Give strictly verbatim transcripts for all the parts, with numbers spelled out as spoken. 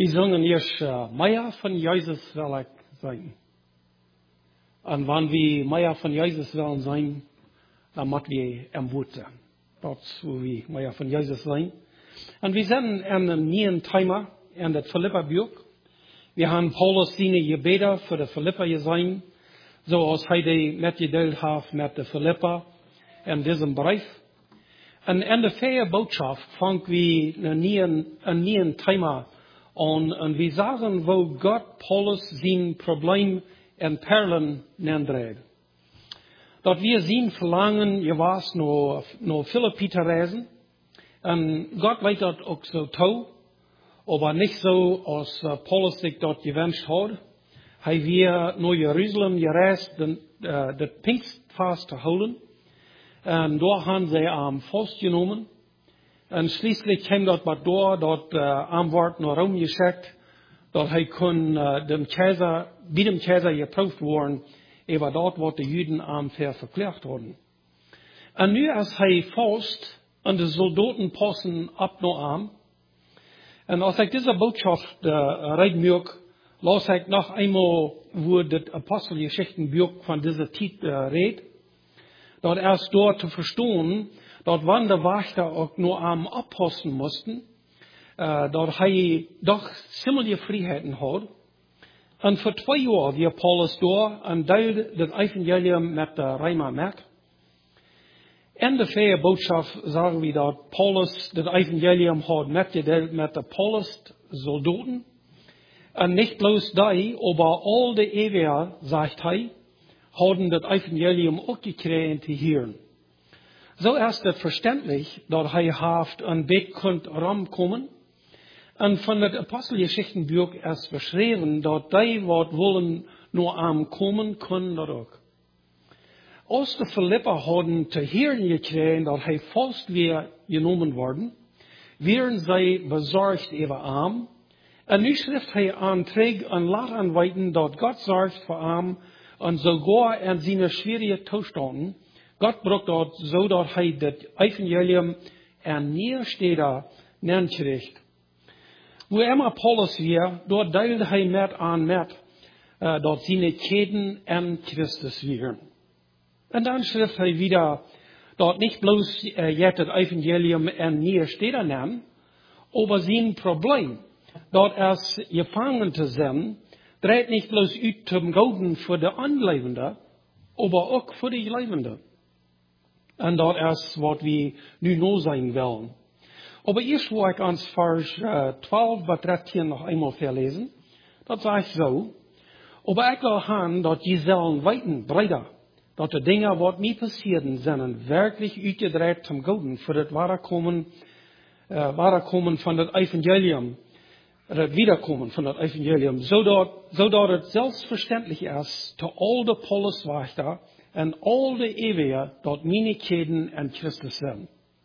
Wir singen eerst uh, Meier van Jezus wil ik zijn. En wanneer we Meier van Jezus willen zijn, dan moeten we hem woorden. Dat is hoe we Meier van Jezus zijn. En we zijn in een nieuwe thema in het Philippa-boek. We hebben Paulus zijn gebeden voor de Philippa gezien, zoals hij die met gedeeld heeft met de Philippa in diesem brief. En in de vierde boodschap vangen we een nieuwe, een nieuwe thema aan. En we zeggen, wo Gott Paulus zijn probleem en perlen neemt. Dat we zijn verlangen, je was naar, naar Philippi te reizen. En Gott leidt dat ook zo toe. Aber nicht so, als uh, Paulus sich dort gewünscht hat. Hij weer naar Jeruzalem gereisd, de Pfingstfest te houden. En daar haben sie am vastgenomen. En schließlich kwam dat maar door, dat uh, am wordt naar Rom geschickt, dat hij kon uh, dem Kaiser, bij dem Kaiser geprüft worden, over dat wat de Juden am ver verklärt hadden. En nu als hij vast, en de soldaten passen ab naar am. En als ik deze boodschap uh, reden mag, laat ik nog eenmaal voor het Apostelgeschichtenbuch van deze tijd uh, reden. Dat erst door te verstaan, dat wanneer de wachter ook nog aan oppassen moesten, uh, dat hij toch ziemliche vrijheden had. En voor twee jaar weer Paulus door en deelde het evangelium met de Römer met. In de vierde boodschap zeggen we dat Paulus het evangelium had metgedeeld met de Paulus soldaten. En niet bloos die, aber al de eeuwen, zegt hij, hadden het evangelium ook gekregen te horen. Zo is het verständlich, dat hij heeft een beetje kunt ramkomen. En van het Apostelgeschichtenbuch is beschreven, dat die wat willen nur aankomen, kunnen dat ook. Als de Philippa hadden te horen gekregen dat hij vast weer genomen worden, werden zij bezorgd over hem. En nu schrijft hij aan terug en laat aanwijten dat God zorgt voor hem en sogar in zijn schwierige toestanden. God bracht dat zodat hij het evangelium en neersteder neerkrijgt. Hoe immer Paulus weer, dort deelde hij met aan met uh, dat zijn keden en Christus weer. En dan schrijft hij wieder, dat niet bloos uh, jet het evangelium en neersteder neemt, aber zijn probleem, dat als gevangen te zijn, draait niet bloos uit zum Gouden voor de onlevende, aber ook voor de levende. En dat is wat we nu nog zijn willen. Aber eerst wil ik ons vers uh, twaalf bis dertien nog eenmaal verlezen. Dat zegt zo. Aber ik wil gaan dat je zullen weten, breder, dat de dingen wat mij passeren zijn werkelijk uitgedraaid zum Gouden voor het ware komen, uh, ware komen van het evangelium. Het wiederkomen van het evangelium, zodat, zodat het zelfverständlich is te al de Pauluswachter en al de eeuwen dat minigheden en Christus zijn.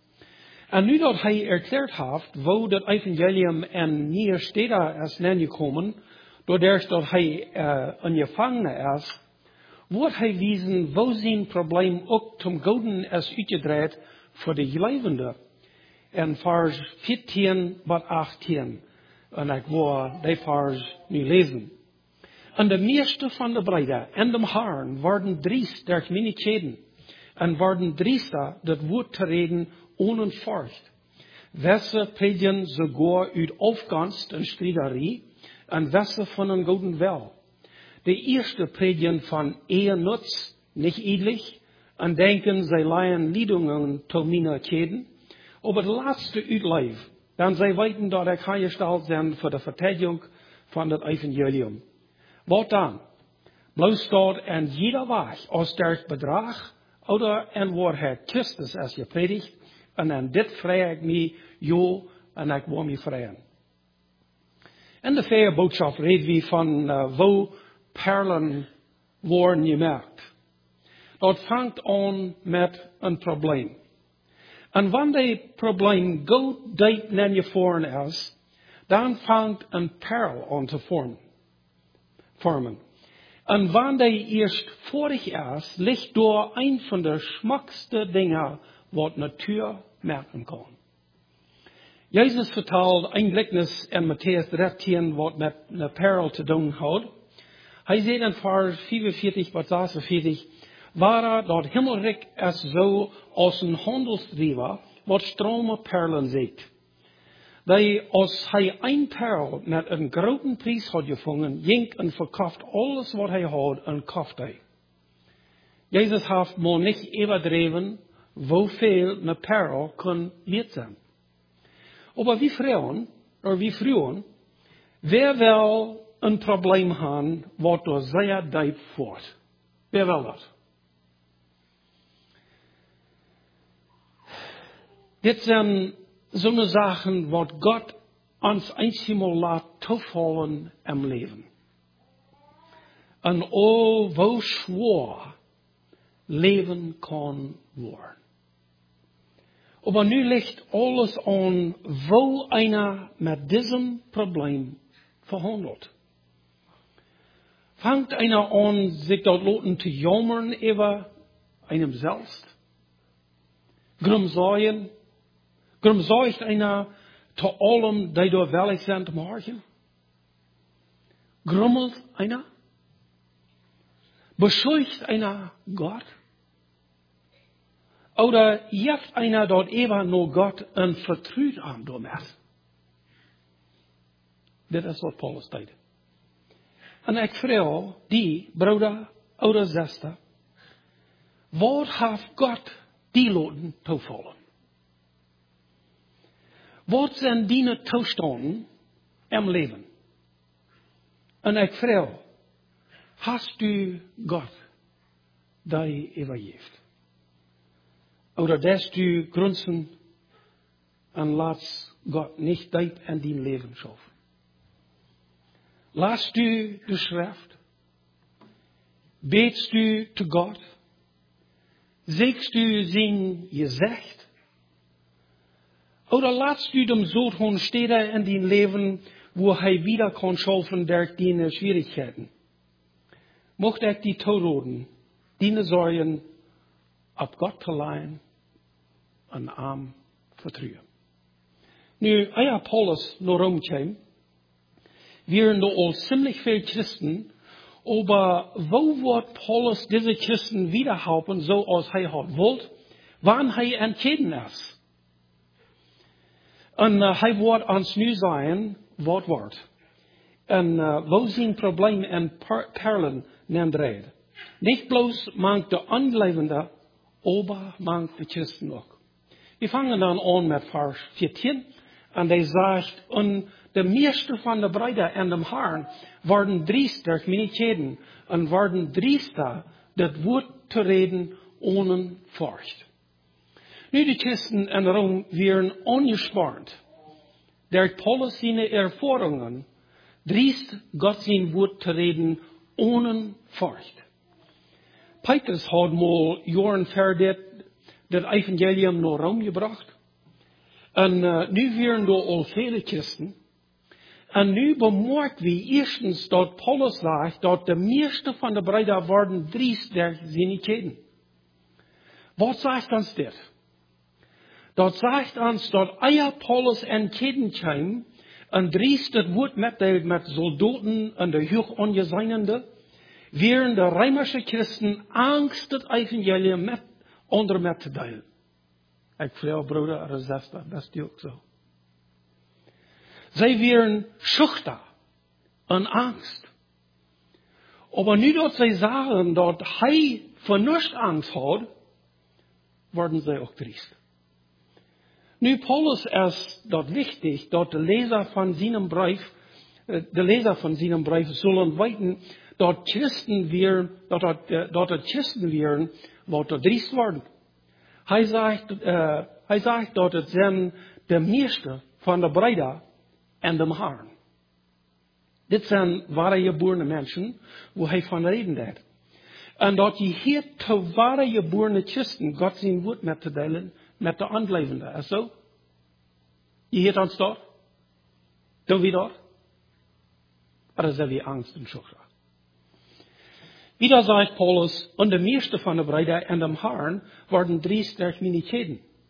En nu dat hij erklärt heeft, wo dat evangelium en neersteder is neergekomen, doordat dat hij uh, een gevangene is, wordt hij wijzen, wo zijn probleem ook zum Gouden is uitgedraaid voor de levende. En vers veertien bis achttien. En ik wil die vers nu lezen. En de meeste van de breiden en de haren worden driest durch minigheden. En worden driester dat woord te reden ohne Furcht. Wesse predigen sogar uit Aufganst en striderie, en wesse van een gouden wel. De eerste predigen van eernutz, niet edelig, en denken zij leien liedungen tot minigheden, aber de laatste uitleef, dan zij weten dat ik gesteld zijn voor de verteidigung van het evangelium. Wat dan? Bloos staat en jeder weg, als der bedrag, oder en waarheid Christus is gepredigt, en aan dit vrij ik mij, jo, en ik wil mij vrijen. In de vierde boodschap reden we van uh, wo perlen worden gemerkt. Dat vangt aan met een probleem. En wanneer dat probleem goed diep naar je voren is, dan vangt een perl aan te vormen. vormen. En wanneer dat eerst vorig is, ligt door een van de smakste dingen wat natuur merken kan. Jezus vertaalt een gelijkenis in Matthäus dertien wat met een parel te doen houdt. Hij zei in vers vierenveertig tot zesenveertig, waar dat himmelrijk is zo als een handelsdrijver wat stromen perlen ziet. Dat als hij een perl met een grote prijs had gevangen, ging en verkauft alles wat hij had en kocht hij. Jezus heeft maar niet overdreven, hoeveel een perl kan wert zijn. Aber wie Frauen, oder wie Frauen, wer will ein Problem haben, was door sehr diep voort? Wer will das? Dit zijn zo'n Sachen, wat Gott uns einmal laat toevallen im Leben. En oh, wo schwer Leben kann worden. Aber nu ligt alles an, wo einer mit diesem Problem verhandelt. Fangt einer an, sich dort loten zu jammern über einem selbst? Grumsaien? Grumsaucht einer zu allem, die dort wellig sind morgen? Grummelt einer? Beschuldigt einer Gott? Oder jeft einer dort eben nur Gott en vertrouwt aan damit? Dit is wat Paulus deed. En ik vraag die, broeder, oder zuster, wat heeft God die loten toevallen? Wat zijn die toestanden im Leben? En ik vraag, hast du God die übergeeft? Oder dass du grunzen und lass Gott nicht diep in dein Leben schaffen. Lass du die Schrift? Betest du zu Gott? Siehst du sein Gesicht? Oder lass du dem Sohn stehen in dein Leben, wo er wieder kann schaffen durch deine Schwierigkeiten? Mocht ich die Toten, deine Sorgen, ab Gott te leihen, en arm vertrouwen. Nu, als Paulus naar Rom kwam, waren er al ziemlich veel Christen, aber wo wird Paulus diese Christen wiederhelpen, so als hij had wollt, wann hij entschieden is? En uh, hij wordt ons nu zijn, wat wordt. En uh, wo zijn Problem en per perlen neemt red. Niet bloos mangt de ongelovende, aber mangt de Christen ook. Wir fangen dann an mit Vers vierzehn. Und er sagt, und de meeste van de Brüder en de Herren waren driester, minitjeden, und waren driester, das Wort zu reden, ohne Furcht. Nu, die Christen in Rom waren ungespannt. Der Paulus seine Erfahrungen, driest Gott sein Wort zu reden, ohne Furcht. Petrus hat mal Jahren verdet, das Evangelium naar Rom gebracht. En uh, nu werden er al vele Christen. En nu bemerkt we eerstens dat Paulus zegt dat de meeste van de Brüder waren driest der Sinnigkeiten. Wat zegt ons dit? Dat zegt ons dat eer Paulus entschieden kwam en driest het woord metdeelt met soldaten en de hoog ongezijnende, wären de Römische Christen angst het Evangelium met onder met te delen. Ik vraag broeder en zuster, dat is die ook zo. Zij waren schuchter en angst. Aber nu dat zij zagen dat hij voor niets angst had, worden zij ook triest. Nu Paulus is dat wichtig, dat de lezer van zijn brief, de lezer van zijn brief zullen weten, dat Christen weer, dat het, dat het Christen weer, wat er driest worden. Hij zegt, uh, hij zegt dat het zijn de meeste van de Brüder en de Herren. Dit zijn ware geboren mensen, waar hij van reden deed. En dat je hier te ware geboren Christen God zijn woord met te delen met de ongelovenden. Is zo? Je heert ons dat? Doen we dat? Oder zijn we angst en schuchter? Wieder sagt Paulus, und de meeste van de Brüder en de Herren worden driest durch Minigheden.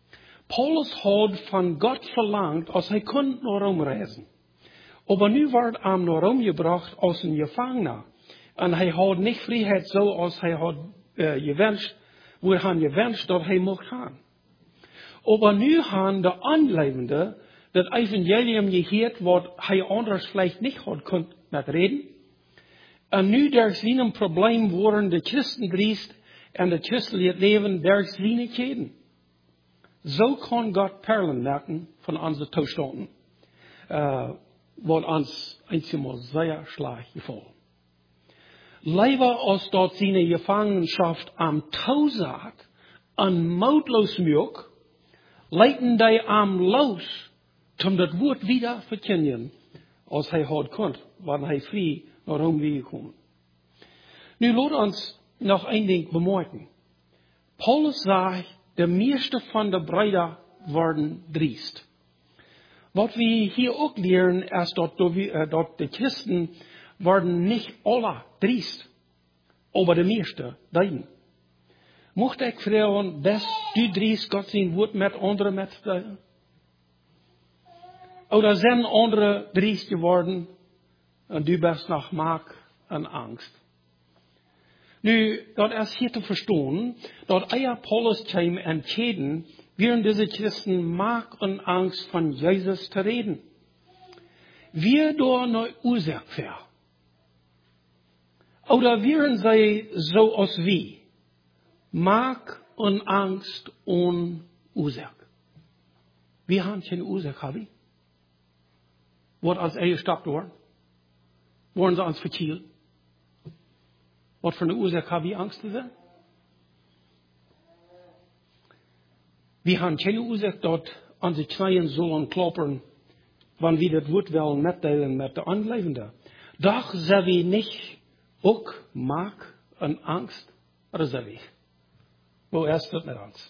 Paulus had van Gott verlangt, als hij kon naar Rom reizen. Aber nu werd hij naar Rom gebracht als een gevangener. En hij had niet vrijheid zoals hij had uh, gewenscht, wo hij gewenscht dat hij mocht gaan. Aber nu gaan de aanleidende dat evangelium gehoord wat hij anders vielleicht niet had kunnen met reden. En nu der zijn een probleem worden de christendienst en de christelijke leven der zijn keden. Zo kan God perlen maken van onze toestanden. Uh, wat ons eenmaal zeer slecht gevallen. Lieber als dat zijn Gefangenschaft am Tausat an moutloos milk, leiten die am los, om dat woord wieder verkennen, als hij had kon, wanneer hij vrij naar Rom gekomen. Nu laat ons nog een ding bemerken. Paulus zegt, de meeste van de Brüder worden driest. Wat we hier ook leren, is dat, dat de Christen worden niet alle driest, aber de meeste deiden. Mocht ik vragen, best du driest God zijn woord met anderen met delen? Oder zijn anderen driest geworden en du best nog maak en angst? Nu, dat is hier te verstaan, dat eer Paulus kwam en keden, wären diese Christen maak en angst van Jezus te reden. Wir door naar Ursache ver. Oder wären zij zoals wie? Maak en angst en Ursache. Wir haben geen Ursache, habe ich? Wordt als eie gestapt worden? Worden ze ons verkield? Wat voor een Ursache habe ich Angst te zijn? Wir haben keine Ursache, dort an die Knieën zullen kloppen, wanneer wir das Wort wel mitteilen met de Anleidende. Doch zijn we niet ook maak en angst, oder zijn we? Wo ist das mit uns?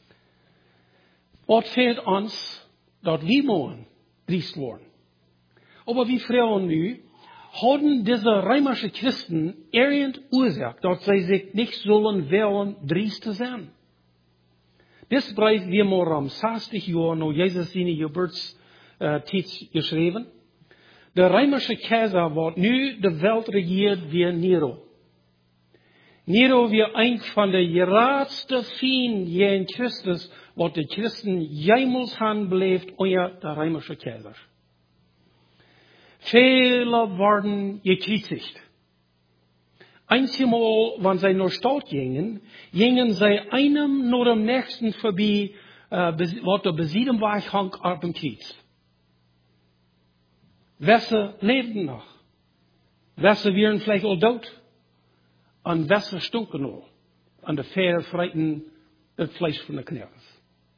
Wat fehlt uns, dat wir morgen driest worden? Aber wir fragen nu, haben diese römische Christen irgendeine Ursache, dass sie sich nicht sollen wollen, driest zu sein? Dit blijft weer maar om zestig jaar na Jezus zijn geburtstijd geschreven. De Römische Keizer wordt nu de wereld regiert wie Nero. Nero weer een van de grootste vrienden in Christus, wat de Christen jemals han beleefd onder de Römische Keizer. Vele worden gekreuzigt. Einmal, wenn sie nach Stadt gingen, gingen sie einem nur dem nächsten vorbei, äh, was der besiedelt war, hang auf dem Kreuz. Wesse lebten noch. Wesse wären vielleicht all tot. Und Wesse stunken noch. Und der Pferde freiten das Fleisch von der Knirps.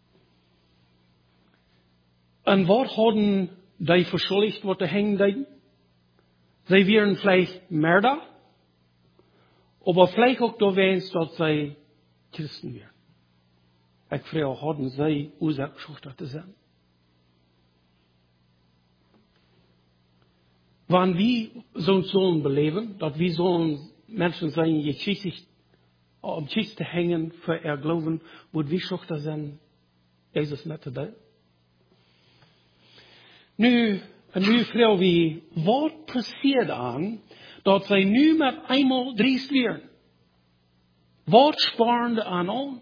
Und was hatten die verschuldigt, was da hängen deden? Sie wären vielleicht Mörder. Aber vielleicht auch da wens, dass sie Christen wären. Ich frage, hatten sie Ursache zu sein? Wenn wir so sollen beleben, dass wir sollen Menschen sein, die sich am Kiste hängen für ihr Glauben, wo wir schuchter sein, Jesus mit dabei. Nu, nu frage wir, was passiert an, dat zij nu met eenmaal driest weer. Wat sparen aan ons?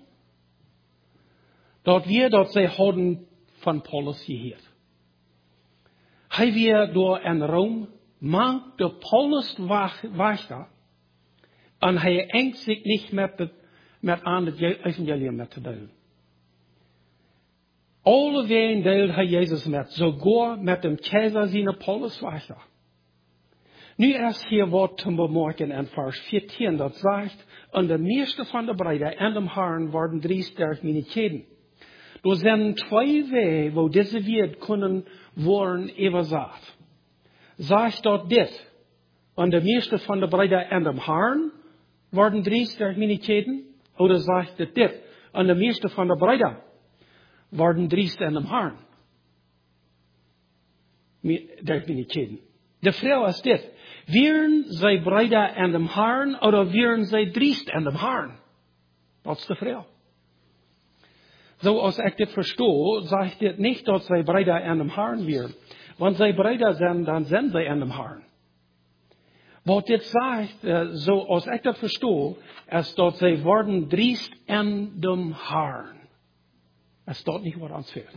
Dat wir dat zij hadden van Paulus gehoord. Hij weer door in Rom, maakt de Paulus wachter. En hij engt zich niet met, het, met aan het evangelium met te delen. Alle ween deelt hij Jezus met, sogar met dem Keizer zijn Paulus wachter. Nu is hier wat te bemerken in vers veertien, dat zegt, en de meeste van de Brüder en de Herren worden driestig minuten. Er zijn twee wegen, wo deze wereld kunnen worden übersagt. Zegt dat dit, en de meeste van de Brüder en de Herren worden driestig minuten, oder zegt het dit, en de meeste van de Brüder worden driestig en de Herren. dertig minuten. De vraag is dit. Wären zij Brüder en dem Herrn, oder wären zij driest en dem Herrn? Dat is de vraag. So als ich das verstehe, sagt das nicht, dass sie Brüder an dem Herrn wären. Wenn sie Brüder sind, dann sind sie an dem Herrn. Was das sagt, so als ich das verstehe, ist, dass sie worden driest an dem Herrn. Es ist dort nicht, was uns fehlt.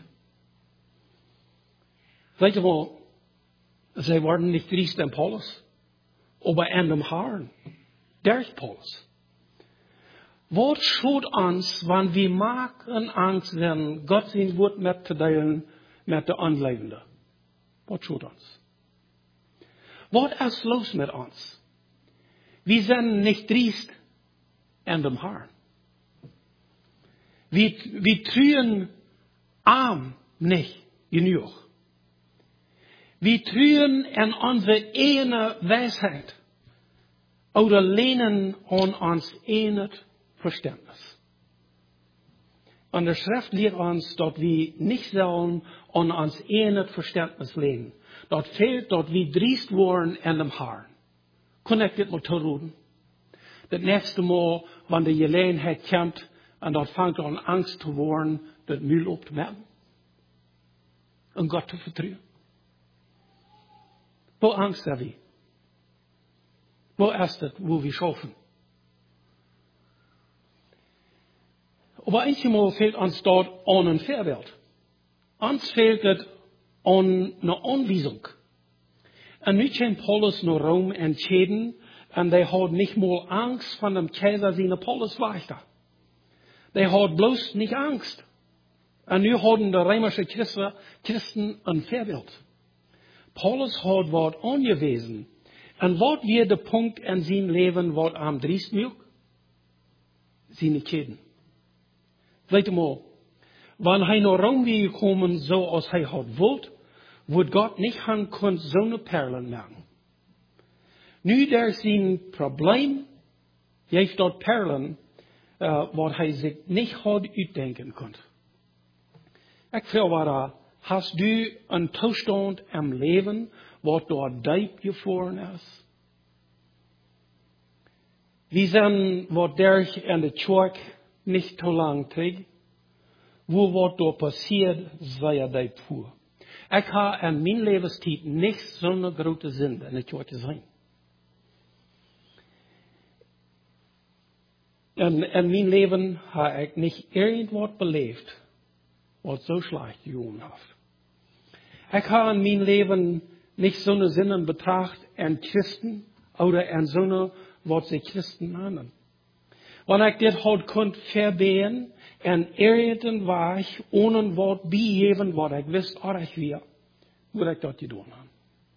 Seht ihr mal, sie werden nicht driest an Paulus, aber an dem Herrn. Durch Paulus. Was schaut uns, wenn wir machen Angst, wenn Gott sein Wort mitzuteilen mit der Anlebenden? Was schaut uns? Was ist los mit uns? Wir sind nicht driest an dem Herrn. Wir, wir trühen arm nicht genug. Wir trühen an unsere eigene Weisheit oder lehnen an uns eigenes Verständnis. Und der Schrift lehrt uns, dass wir nicht sollen an uns eigenes Verständnis lehnen. Dort fehlt, dass wir driest worden an dem Herrn. Kann ich das mal zureden? Das nächste Mal, wenn die Gelegenheit kommt, und dort fängt an Angst zu worden, das Müll aufzumerken. Und Gott zu vertrauen. Wo Angst haben wir? Wo ist das, wo wir schaffen? Aber einmal fehlt uns dort an ein Vorbild. Uns fehlt es an eine Anweisung. Und nicht in Paulus nur Rom entschieden, und der hat nicht mal Angst von dem Kaiser seiner Paulus weiter. Der hat bloß nicht Angst. Und nu haben die römische Christen, Christen ein Vorbild. Paulus hat was angewiesen. Und was wird der Punkt in seinem Leben, was am driesten juckt? Seine Kinder. Seht mal, wenn er nach Rom gekommen, so als er hat wollt, wird Gott nicht an so eine Perlen machen. Nu, der ist ein Problem, jetzt dort Perlen, uh, was er sich nicht hat uitdenken konnte. Ich frage, hast du einen Zustand im Leben, was dort deep gefahren ist? Wir sind, was der in der Kirche nicht so lang trägt, wo was dort passiert, sei er deep vor. Ich habe in meinem Lebenszeit nicht so eine große Sünde in der Kirche sein. In, in meinem Leben habe ich nicht irgendwas belebt, was so schlecht gegangen hat. Ich habe in meinem Leben nicht so eine Sinn in Betracht an Christen oder an so eine, was sie Christen nennen. Wenn ich das halt konnte verbehen, und irgendwann war ich ohne Wort begeben, was ich wusste, auch ich wäre, würde ich das getan haben.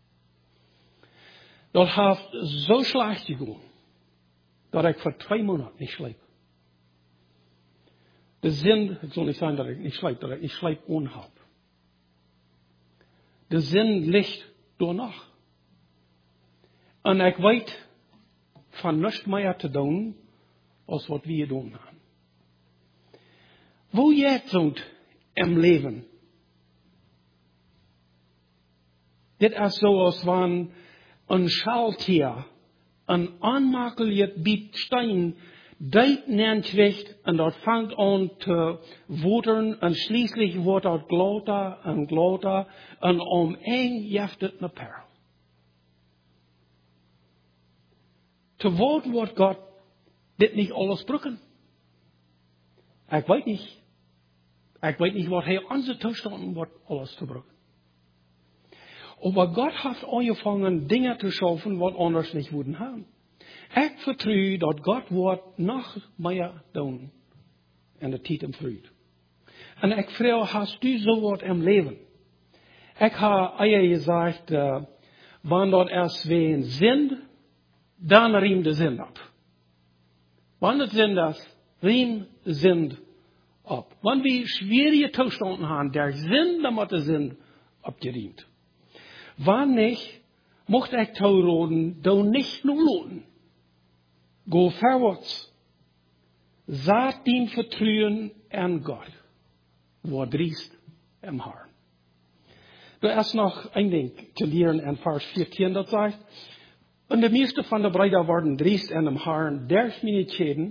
Das hat so schlecht gegangen, dass ich für zwei Monate nicht schlief. Der Sinn, es soll nicht sein, dass ich nicht schlief, dass ich nicht schlief ohne habe. Der Sinn liegt danach. Und ich weiß von nichts mehr zu tun, als was wir getan haben. Wo jetzt sind im Leben? Das ist so, als wenn ein Schaltier, ein anmakeliert Stein, dort kriegt und dort fängt an zu wutern und schließlich wird dort lauter und lauter und um ein jaftet eine Perle. Zu Wort wird Gott das nicht alles brücken. Ich weiß nicht. Ich weiß nicht, was er unsere Zustände wird alles zu brücken. Aber Gott hat angefangen, Dinge zu schaffen, was anders nicht würden haben. Ich vertraue, dass Gott wird noch mehr tun in der Zeit im Frieden. Und ich frage, hast du so was im Leben? Ich habe euch gesagt, äh, wenn dort erst wen sind, dann riemt der Sinn ab. Wenn das sind das, riemt der Sinn ab. Wenn wir schwierige Zustände haben, der Sinn, damit der Sinn abgeriemt. Wann nicht, mocht ich zuroden, do nicht nur lohnen. Go vorwärts. Saat ihm Vertrauen an Gott. Wo driest im Herrn. Da ist noch ein Ding zu lernen in Vers vierzehn, das sagt, und die meeste von der Brüder waren driest an dem Herrn, der mich nicht schäden,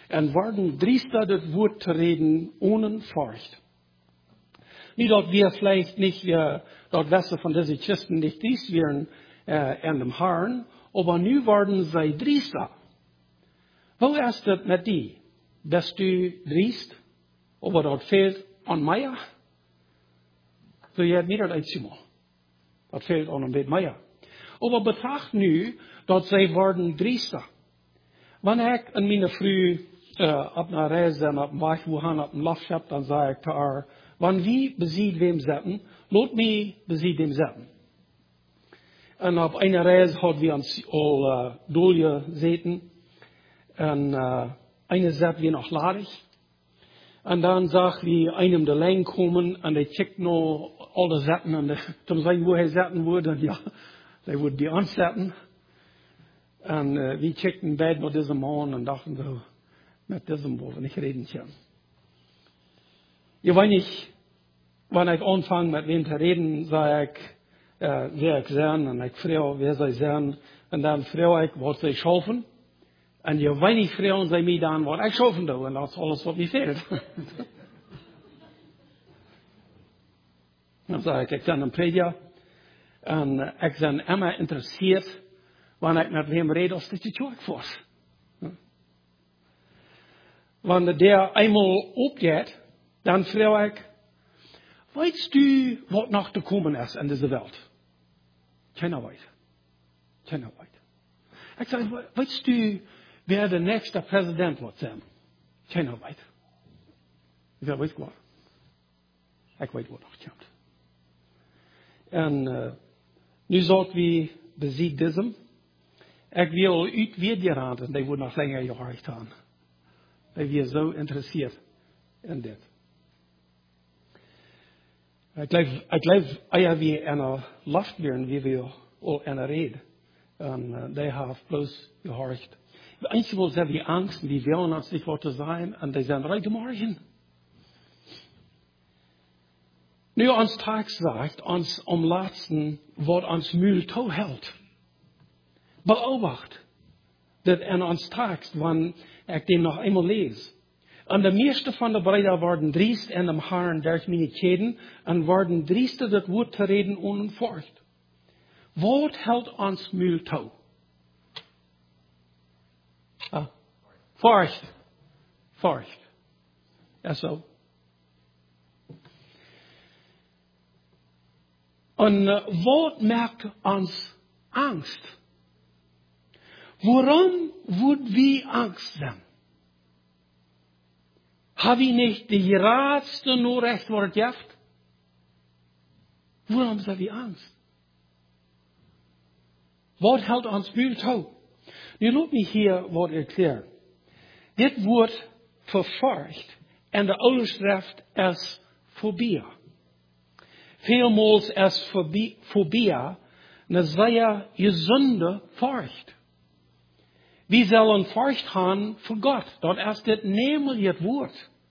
En worden driester das Wort zu reden ohne Furcht. Nicht, dass wir vielleicht nicht, äh, dort Weste von diesen Christen nicht driest wären äh, an dem Herrn, aber nu werden sie driester. Wo ist das mit die? Bist du driest? Aber dort fehlt an Meier? So jetzt nicht das einzige Mal. Das fehlt an ein bisschen Meier. Aber betracht nu, dass sie werden driester. Wenn ich in meine Früh äh, auf einer Reise und auf dem Weg wohin, auf dem Laufschab, dann sage ich zu ihr, wenn wir besieht wem setzen, lot mich besieht dem setzen. Und auf einer Reise hat wir uns all äh, Dolie zeten. Und äh, eine sagt wir noch ladig. Und dann sagt wie einem der Lijn kommen und der checkt noch alle Zetten und zum sagen, wo er zetten würde, und ja, der würde die ansetzen. Und äh, wir checkten beide mit diesem Mann und dachten so, mit diesem wollen wir nicht reden können. Ja, wenn ich, wenn ich anfange mit wem zu reden, sage ich, äh, wer ich sein, und ich frage, wer soll sein, und dann frage ich, was soll ich schaffen? Und je weinig Frauen sie mir dann, was ich schaffen will, und das ist alles, was mir fehlt. Dann sage ich, ich bin ein Prediger, und ich bin immer interessiert, wenn ich mit wem rede, als das die Tür vor. Wenn der einmal aufgeht, dann frage ich, weißt du, was noch zu kommen ist in dieser Welt? Keiner weiß. Keiner weiß. Ich sage, weißt du, wer der nächste Präsident wird sein? Keiner weiß. Ich sage, weißt du was? Ich weiß, was noch kommt. Und äh, nu sagt wie besieht diesem. Ich will uit weer die raden, die wordt nog länger gehoord aan. Die wir so interessiert in dit. Ich glaube, ich glaube, eher wie einer Luft werden, wie wir all einer reden. Und uh, die haben bloß gehorcht. Einzige, sie haben Angst, die wollen uns nicht weiter sein, und die sagen, reite morgen. Nu ons Tag sagt, uns am letzten, was uns Mühl to hält. Beobacht, dat in ons Tag, wenn ich den noch einmal lese. Und de meeste van de Brüder worden driest in dem Herrn durch meine Käden und worden driester das Wort zu reden ohne Furcht. Was hält uns Mühl to? Ah, Furcht. Furcht. Ja, so. Und uh, was macht uns Angst? Warum würden wir Angst sein? Habe ich nicht die geradste nur recht Wort gehabt? Warum haben wir Angst? Was hält uns Mühl to? Nu laat mich hier wat erklären. Dit Wort verfurcht en de Overschrift is Phobie. Vielmals ist Phobie eine sehr gesunde Furcht. Wir sollen Furcht haben für Gott. Dort ist das nämlich das Wort.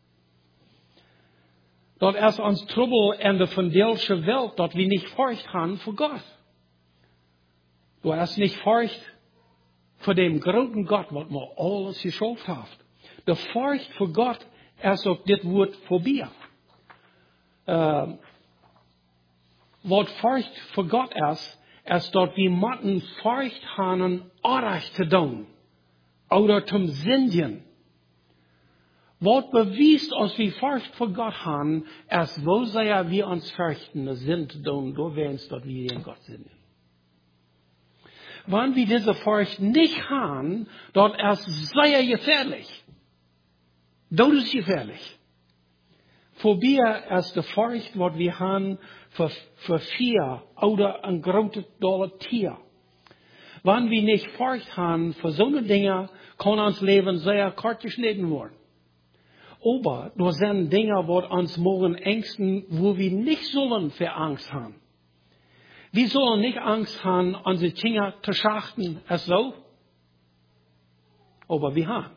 Dort ist uns Trouble in der vandelische Welt, dort wir nicht Furcht haben für Gott. Du hast nicht Furcht für den großen Gott, was man alles geschaffen hat. Die Furcht für Gott ist auch das Wort Phobie. Äh, was Furcht für Gott ist, ist dort wie Matten Furcht haben, Unrecht zu tun. Oder zum Sündigen. Was beweist, als wir Furcht für Gott haben, ist, wo sehr wir uns fürchten, sind, du wähnst, dass wir in Gott sind. Wenn wir diese Furcht nicht haben, dort ist sehr gefährlich. Das ist gefährlich. Phobie ist die Furcht, was wir haben für, für vier oder ein großes dolle Tier. Wenn wir nicht Furcht haben für so eine Dinge, kann uns Leben sehr kort geschnitten werden. Aber da sind Dinge, die uns morgen ängsten, wo wir nicht sollen für Angst haben. Wir sollen nicht Angst haben, unsere Kinder zu schachten, es so. Aber wir haben.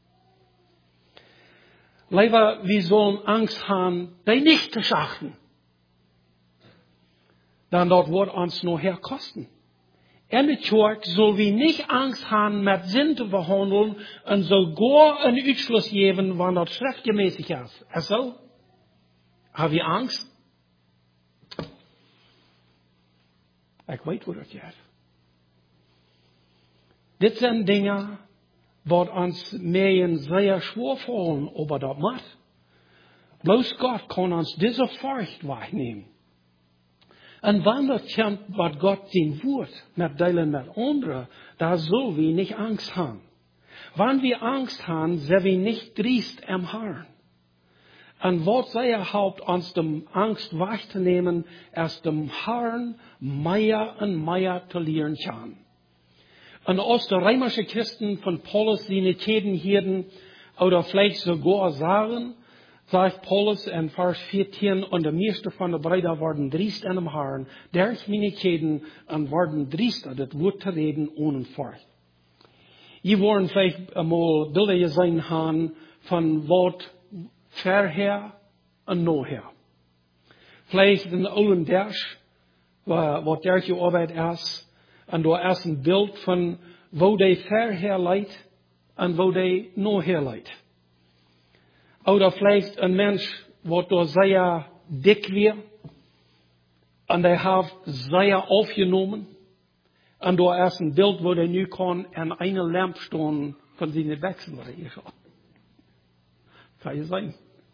Lieber, wir sollen Angst haben, die nicht zu schachten. Dann dort wird uns nur herkosten. in der Kerk soll wir nicht Angst haben, mit Sinn zu verhandeln und sogar einen Ausschluss geben, wann das schriftgemäßig ist. Also, haben wir Angst? Ich weiß, wo das geht. Das sind Dinge, die uns mehr sehr schwer fallen, aber das macht. Bloß Gott kann uns diese Furcht wegnehmen. Und wenn das kommt, was Gott sein Wort mit teilen mit anderen, da soll wir nicht Angst haben. Wenn wir Angst haben, sind wir nicht driest im Herrn. Und was sei Haupt uns dem Angst wegzunehmen, erst dem Herrn mehr und mehr zu lernen kann. Und aus der römischen Christen von Paulus seine Schäden hierden, oder vielleicht sogar sagen, sagt Paulus in Vers vierzehn, und der meiste von den Brüdern waren driest an dem Herrn, durch meine Schäden, und waren driester, das Wort zu reden, ohne Furcht. Hier wollen vielleicht einmal Bilder gesehen haben, von Wort vorher und nachher. Vielleicht in der alten Dersch, was derche Arbeit ist, und da ist ein Bild von, wo die vorher leid und wo die nachher leid. Oder vielleicht ein Mensch, der da sehr dick wird, und der hat sehr aufgenommen, und da ist ein Bild, wo der nu kann an eine Lampe stehen von seinen Wechseln. Kann ja sein.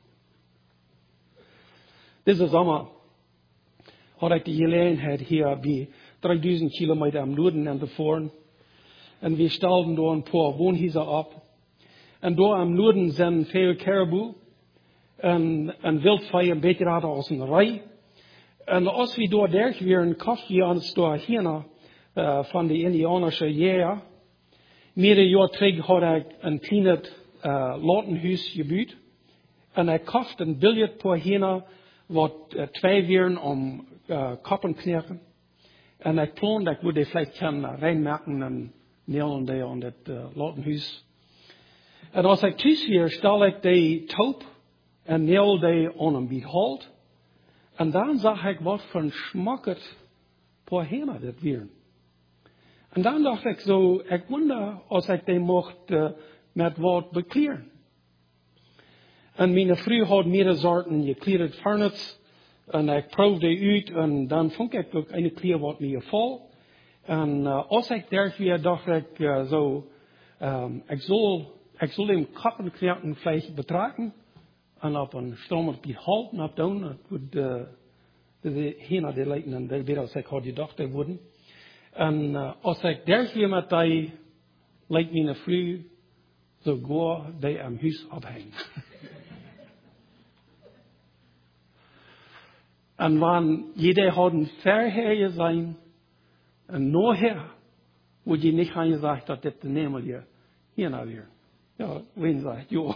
Diese Sommer hatte ich die Gelegenheit hier bei dreitausend Kilometer am Norden zu fahren. Und wir stellten da ein paar Wohnhäuser ab. Und da am Norden sind viele Karibu und, und Wildfeier beter aus einer Reihe. Und als wir da durch waren, kauften wir uns da hier äh, von den indianischen Jäger. Mehrere Jahre zurück hatte ich ein kleines äh, Ladenhaus gebaut. Und ich kaufte ein Billardpaar hier, was äh, zwei waren um äh, Koppenknirken. Und ich plante, ich würde vielleicht können reinmerken und nähen da an das äh, Ladenhaus. Und als ich thuis weer, stel ik die taub en nail die aan een biet halt. En dan zag ik wat voor schmackert paar Hähner dat wären. En dan dacht ik zo, ik wonder als ik die mocht uh, met wat bekleeren. En mijn vrouw had meerdere soorten gekleurde furniture. En ik proefde uit en dan vond ik ook een kleer wat me geval. En uh, als ik daar weer dacht ik uh, zo, um, ik zal... Ik zal hem kappenknirken vielleicht betragen en op een stromerpiet halten op doen. Dat wordt uh, de heen die leiden en die weer als ik had gedacht die worden. En uh, als ik daar weer met die lijkt mijn vrouw zo goor die am huis ophangen. En wanneer jeder had een verheer zijn en nachher, wo je niet gaan gezegd dat dit de nemen hier hier nou weer. Ja, wen sagt, ja.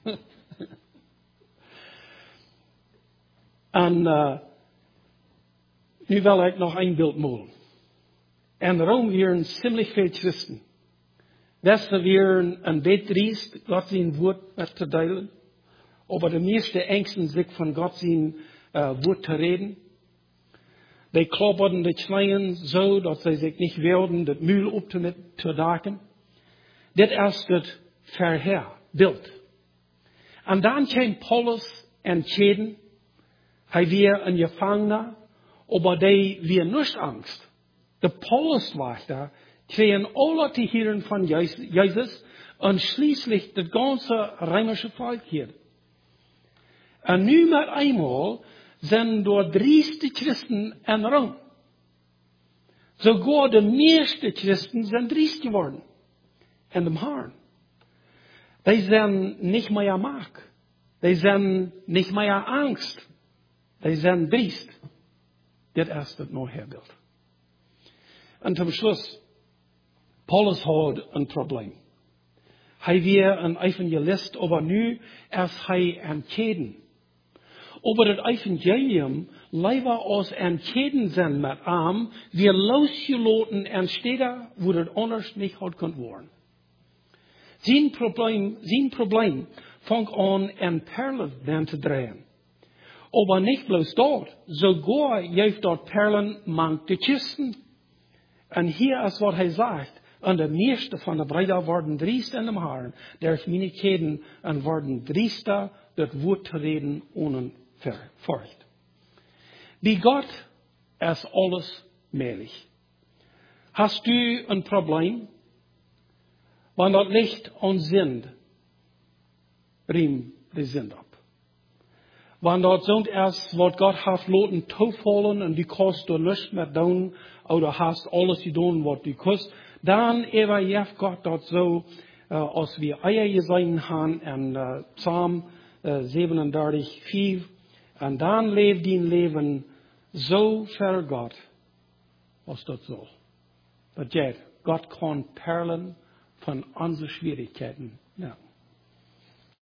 En uh, nu wil ik nog een beeld malen. En daarom weer ziemlich veel Christen. Westen weer een beetje triest, God zijn woord met te delen. Aber de meeste ängsten zich van God zijn uh, woord te reden. Die klopperden de kleinen zo, dat zij zich niet wilden, het muil op te, te daken. Dit is het Verheer, Bild. En dan kwam Paulus en Schäden. Hij weer een Gevangener, aber die weer niet angst. De Paulus was daar, kregen alle te hören von Jesus und schließlich das ganze römische Volk hier. Und nu met einmal sind dort drieste Christen in Rom. Sogar de meeste Christen sind driest geworden. In dem Herrn. Die sind nicht mehr Mark. Die sind nicht mehr Angst. Die sind driest. Das ist das Nachherbild. Und zum Schluss, Paulus hat ein Problem. Er war ein Evangelist, aber nu ist er entschieden. Aber das Evangelium, leider aus entschieden sind mit ihm, wir losgelassen in Städte, wo das anders nicht hat können worden. Sein Problem, sein Problem fängt an, in Perlen zu drehen. Aber nicht bloß dort, sogar juist dort Perlen mangt die Kisten. En hier is wat hij zegt. En de meeste van de breden worden driest in de haren. Der minigheden en worden driester dat woord te reden ohne Furcht. Bij God is alles möglich. Hast du een probleem? Want dat ligt aan zind. Riem de zind op. Want dat zond is wat God heeft laten toevallen en die kost er niets meer doen. Oder hast alles gedaan wat die kost. Dan evalueert God dat zo, uh, als we eier gezien hebben in uh, Psalm uh, zevenendertig, vijf. En dan leeft die leven zo ver God, als dat zo. Dat jij, God kan perlen van onze schwierigheden. Ja.